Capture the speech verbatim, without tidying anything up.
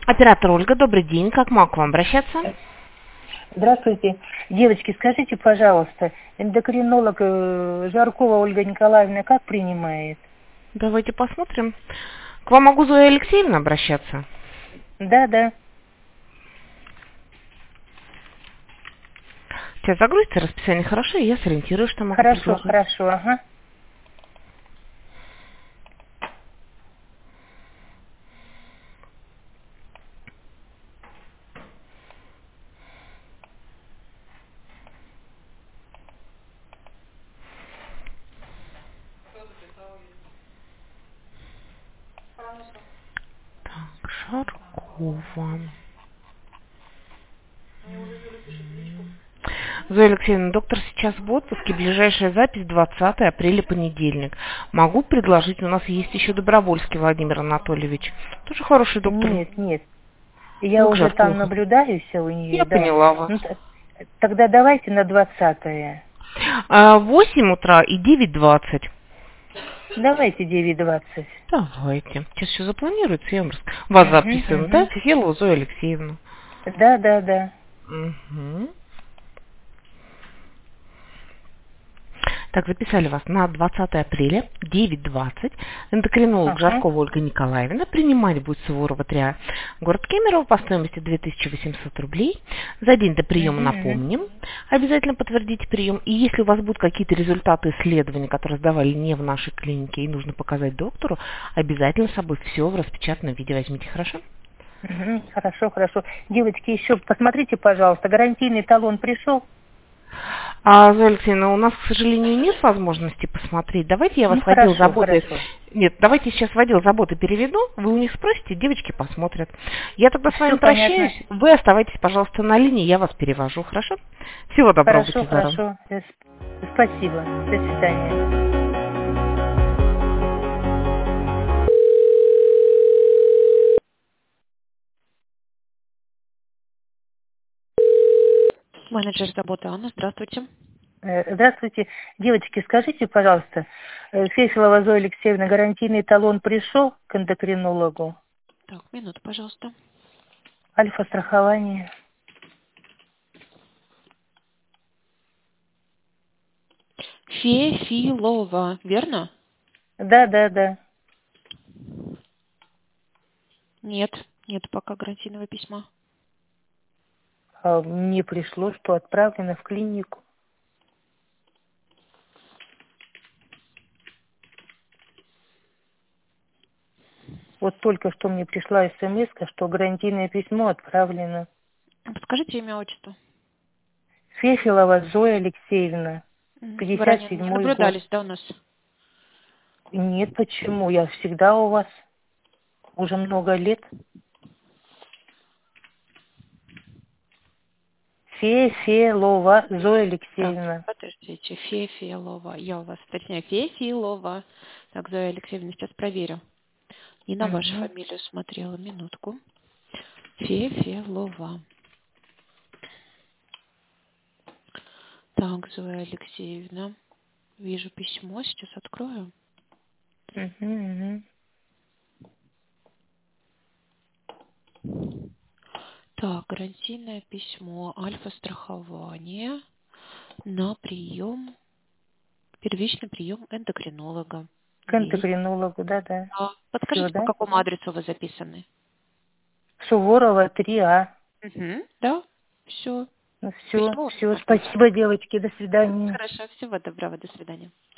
Оператор Ольга, добрый день. Как могу к вам обращаться? Здравствуйте. Девочки, скажите, пожалуйста, эндокринолог э, Жаркова Ольга Николаевна как принимает? Давайте посмотрим. К вам могу Зоя Алексеевна обращаться? Да, да. Сейчас загрузите расписание хорошо, и я сориентирую, что могу Хорошо, предложить. хорошо, ага. Так, Жаркова. Зоя Алексеевна, доктор сейчас в отпуске, ближайшая запись двадцатое апреля, понедельник. Могу предложить, у нас есть еще Добровольский Владимир Анатольевич. Тоже хороший доктор. Нет, нет. Я Вы к уже там Жаркову. наблюдаю все у нее, Я да. поняла вас. Ну, т- тогда давайте на двадцатое. А, восемь утра и девять двадцать. Давайте девять двадцать. Давайте. Сейчас все запланируется, я вам расскажу. Вас Угу, записываем, да? угу. Фефелову Зою Алексеевну. Да, да, да. Угу. Так, записали вас на двадцатое апреля, девять двадцать. Эндокринолог Ага. Жаркова Ольга Николаевна. Принимать будет Суворова три А. Город Кемерово по стоимости две тысячи восемьсот рублей. За день до приема Угу, угу. напомним. Обязательно подтвердите прием. И если у вас будут какие-то результаты исследований, которые сдавали не в нашей клинике и нужно показать доктору, обязательно с собой все в распечатанном виде возьмите, хорошо? Угу. Хорошо, хорошо. Девочки, еще посмотрите, пожалуйста, гарантийный талон пришел? А, Зоя Алексеевна, у нас, к сожалению, нет возможности посмотреть. Давайте я вас Ну, в отдел хорошо, заботы... хорошо. Нет, давайте сейчас в отдел заботы переведу, вы у них спросите, девочки посмотрят. Я тогда с вами Все понятно. прощаюсь, вы оставайтесь, пожалуйста, на линии, я вас перевожу, хорошо? Всего доброго, Хорошо, будьте здоровы. хорошо. Э, сп- Спасибо. До свидания. Менеджер заботы Анна, здравствуйте. Э, Здравствуйте. Девочки, скажите, пожалуйста, э, Фефелова Зоя Алексеевна, гарантийный талон пришел к эндокринологу? Так, минуту, пожалуйста. Альфа-страхование. Фефилова, верно? Да, да, да. Нет, нет пока гарантийного письма. А мне пришло, что отправлено в клинику. Вот только что мне пришла смс, что гарантийное письмо отправлено. Подскажите имя, отчество. Фефелова Зоя Алексеевна, М, Вы пятьдесят ранее не седьмой год. наблюдались, да, у нас? Нет, почему? Я всегда у вас уже много лет. Фефелова Зоя Так, Алексеевна. подождите, Фефилова. Я у вас, точнее, Фефилова. Так, Зоя Алексеевна, сейчас проверю. И на вашу Угу. фамилию смотрела, минутку. Фефилова. Так, Зоя Алексеевна. Вижу письмо, сейчас открою. Угу, угу. Так, гарантийное письмо, альфа-страхование на прием, первичный прием эндокринолога. К Есть. эндокринологу, да-да. А Все, подскажите, по да? какому адресу вы записаны? Суворова три А. Угу. Да, все. Ну все, Письмо у все, меня будет. спасибо, девочки, до свидания. Хорошо, всего доброго, до свидания.